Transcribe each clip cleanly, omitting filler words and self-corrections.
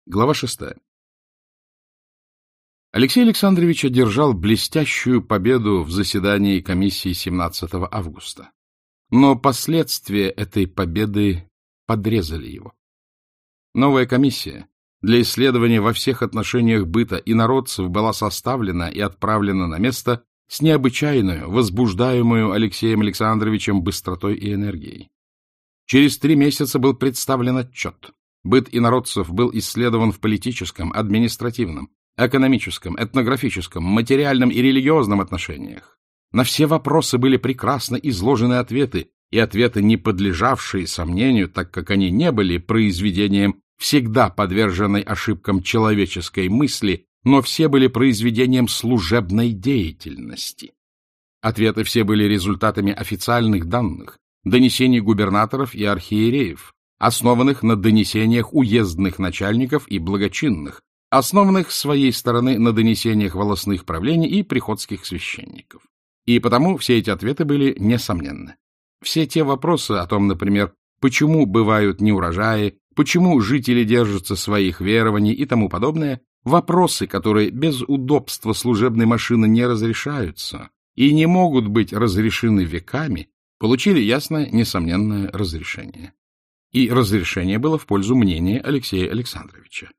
Глава 6. Алексей Александрович одержал блестящую победу в заседании комиссии 17 августа. Но последствия этой победы подрезали его. Новая комиссия для исследования во всех отношениях быта инородцев была составлена и отправлена на место с необычайную, возбуждаемую Алексеем Александровичем быстротой и энергией. Через 3 месяца был представлен отчет. Быт инородцев был исследован в политическом, административном, экономическом, этнографическом, материальном и религиозном отношениях. На все вопросы были прекрасно изложены ответы, и ответы, не подлежавшие сомнению, так как они не были произведением всегда подверженной ошибкам человеческой мысли, но все были произведением служебной деятельности. Ответы все были результатами официальных данных, донесений губернаторов и архиереев, основанных на донесениях уездных начальников и благочинных, основанных с своей стороны на донесениях волостных правлений и приходских священников. И потому все эти ответы были несомненны. Все те вопросы о том, например, почему бывают неурожаи, почему жители держатся своих верований и тому подобное, вопросы, которые без удобства служебной машины не разрешаются и не могут быть разрешены веками, получили ясное, несомненное разрешение. И разрешение было в пользу мнения Алексея Александровича.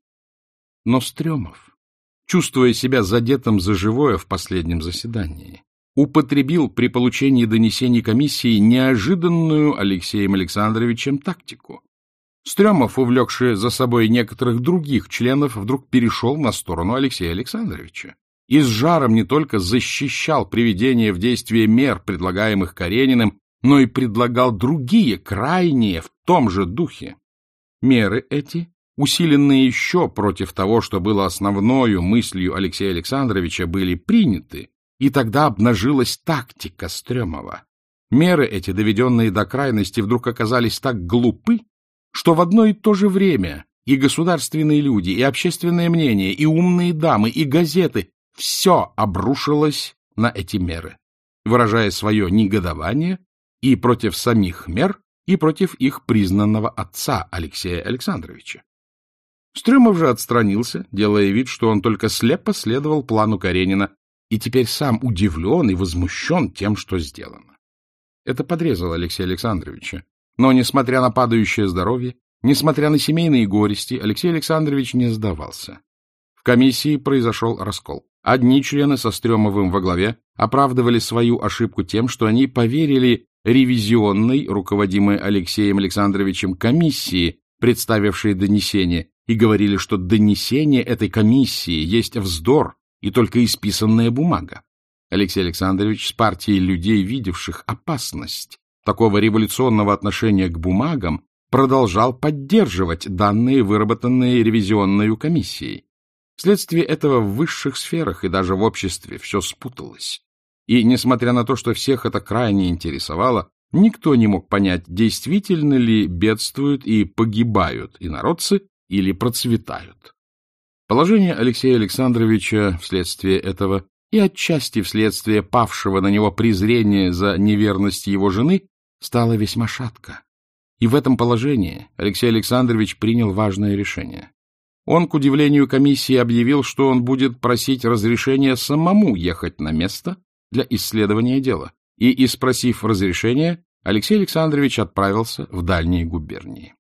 Но Стрёмов, чувствуя себя задетым за живое в последнем заседании, употребил при получении донесений комиссии неожиданную Алексеем Александровичем тактику. Стрёмов, увлекший за собой некоторых других членов, вдруг перешел на сторону Алексея Александровича и с жаром не только защищал приведение в действие мер, предлагаемых Карениным, но и предлагал другие, крайние, в том же духе. Меры эти, усиленные еще против того, что было основною мыслью Алексея Александровича, были приняты, и тогда обнажилась тактика Стрёмова. Меры эти, доведенные до крайности, вдруг оказались так глупы, что в одно и то же время и государственные люди, и общественное мнение, и умные дамы, и газеты — все обрушилось на эти меры, выражая свое негодование и против самих мер, и против их признанного отца Алексея Александровича. Стрёмов же отстранился, делая вид, что он только слепо следовал плану Каренина, и теперь сам удивлен и возмущен тем, что сделано. Это подрезало Алексея Александровича. Но, несмотря на падающее здоровье, несмотря на семейные горести, Алексей Александрович не сдавался. В комиссии произошел раскол. Одни члены со Стрёмовым во главе оправдывали свою ошибку тем, что они поверили ревизионной, руководимой Алексеем Александровичем, комиссии, представившей донесение, и говорили, что донесение этой комиссии есть вздор и только исписанная бумага. Алексей Александрович с партией людей, видевших опасность такого революционного отношения к бумагам, продолжал поддерживать данные, выработанные ревизионной комиссией. Вследствие этого в высших сферах и даже в обществе все спуталось. И, несмотря на то, что всех это крайне интересовало, никто не мог понять, действительно ли бедствуют и погибают инородцы или процветают. Положение Алексея Александровича вследствие этого и отчасти вследствие павшего на него презрения за неверность его жены стало весьма шатко. И в этом положении Алексей Александрович принял важное решение. Он, к удивлению комиссии, объявил, что он будет просить разрешения самому ехать на место для исследования дела, и, спросив разрешения, Алексей Александрович отправился в дальние губернии.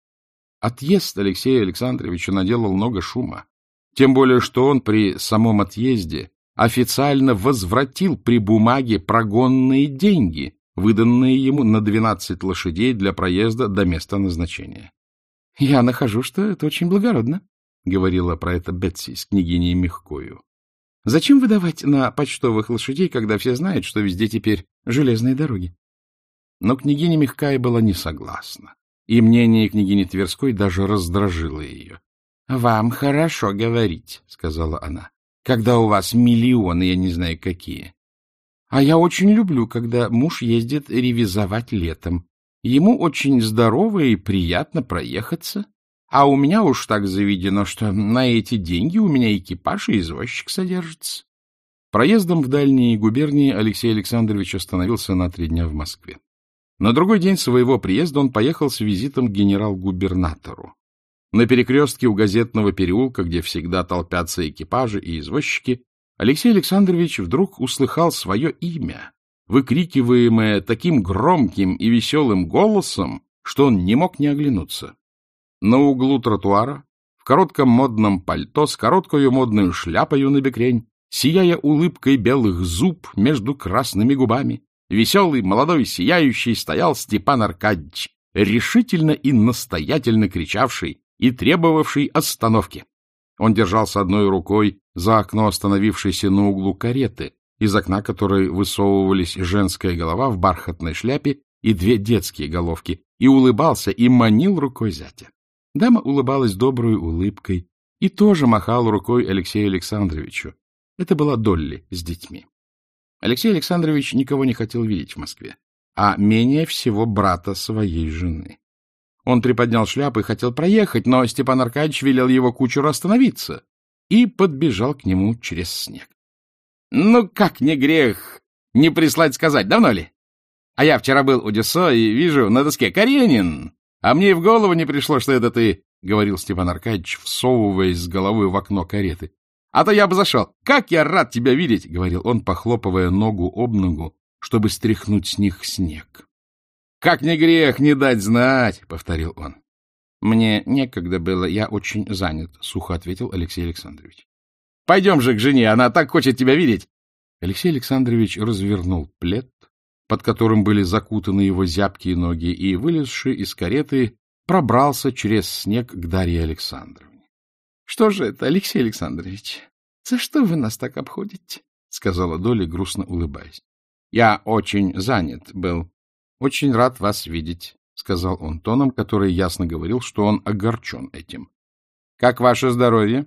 Отъезд Алексея Александровича наделал много шума, тем более что он при самом отъезде официально возвратил при бумаге прогонные деньги, выданные ему на 12 лошадей для проезда до места назначения. — Я нахожу, что это очень благородно, — говорила про это Бетси с княгиней Мягкою. — Зачем выдавать на почтовых лошадей, когда все знают, что везде теперь железные дороги? Но княгиня Мягкая была не согласна, и мнение княгини Тверской даже раздражило ее. — Вам хорошо говорить, — сказала она, — когда у вас миллионы, я не знаю какие. А я очень люблю, когда муж ездит ревизовать летом. Ему очень здорово и приятно проехаться. А у меня уж так заведено, что на эти деньги у меня экипаж и извозчик содержится. Проездом в дальние губернии Алексей Александрович остановился на 3 дня в Москве. На другой день своего приезда он поехал с визитом к генерал-губернатору. На перекрестке у Газетного переулка, где всегда толпятся экипажи и извозчики, Алексей Александрович вдруг услыхал свое имя, выкрикиваемое таким громким и веселым голосом, что он не мог не оглянуться. На углу тротуара, в коротком модном пальто, с короткою модной шляпою набекрень, сияя улыбкой белых зуб между красными губами, веселый, молодой, сияющий стоял Степан Аркадьич, решительно и настоятельно кричавший и требовавший остановки. Он держался одной рукой за окно остановившейся на углу кареты, из окна которой высовывались женская голова в бархатной шляпе и две детские головки, и улыбался и манил рукой зятя. Дама улыбалась доброй улыбкой и тоже махала рукой Алексею Александровичу. Это была Долли с детьми. Алексей Александрович никого не хотел видеть в Москве, а менее всего брата своей жены. Он приподнял шляпу и хотел проехать, но Степан Аркадьич велел его кучеру остановиться и подбежал к нему через снег. — Ну, как не грех не прислать сказать, давно ли? А я вчера был у Дюссо и вижу на доске «Каренин». А мне и в голову не пришло, что это ты, — говорил Степан Аркадьич, всовываясь с головой в окно кареты. — А то я бы зашел. Как я рад тебя видеть, — говорил он, похлопывая ногу об ногу, чтобы стряхнуть с них снег. — Как не грех не дать знать, — повторил он. — Мне некогда было, я очень занят, — сухо ответил Алексей Александрович. — Пойдем же к жене, она так хочет тебя видеть. Алексей Александрович развернул плед, под которым были закутаны его зябкие ноги, и, вылезши из кареты, пробрался через снег к Дарье Александровне. — Что же это, Алексей Александрович, за что вы нас так обходите? — сказала Доля, грустно улыбаясь. — Я очень занят был. Очень рад вас видеть, — сказал он тоном, который ясно говорил, что он огорчен этим. — Как ваше здоровье?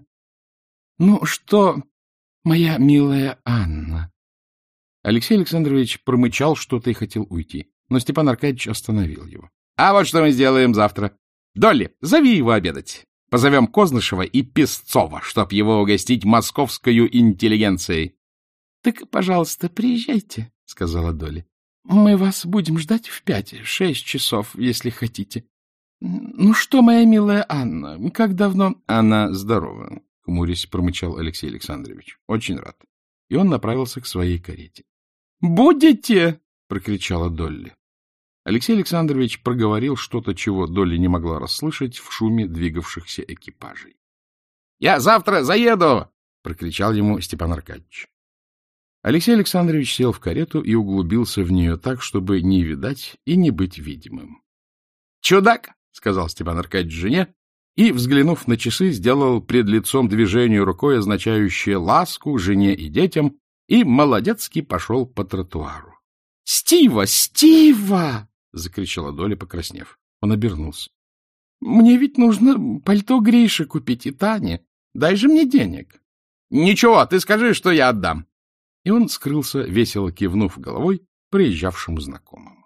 — Ну что, моя милая Анна? Алексей Александрович промычал что-то и хотел уйти, но Степан Аркадьевич остановил его. — А вот что мы сделаем завтра. Долли, зови его обедать. Позовем Кознышева и Песцова, чтоб его угостить московскою интеллигенцией. — Так, пожалуйста, приезжайте, — сказала Долли. — Мы вас будем ждать в 5-6 часов, если хотите. — Ну что, моя милая Анна, как давно... — Она здорова, — хмурясь промычал Алексей Александрович. — Очень рад. И он направился к своей карете. — Будете? — прокричала Долли. Алексей Александрович проговорил что-то, чего Долли не могла расслышать в шуме двигавшихся экипажей. — Я завтра заеду! — прокричал ему Степан Аркадьевич. Алексей Александрович сел в карету и углубился в нее так, чтобы не видать и не быть видимым. — Чудак! — сказал Степан Аркадьевич жене, и, взглянув на часы, сделал пред лицом движение рукой, означающее ласку жене и детям, и молодецкий пошел по тротуару. — Стива! Стива! — закричала Доля, покраснев. Он обернулся. — Мне ведь нужно пальто Грише купить и Тане. Дай же мне денег. — Ничего, ты скажи, что я отдам. И он скрылся, весело кивнув головой приезжавшему знакомому.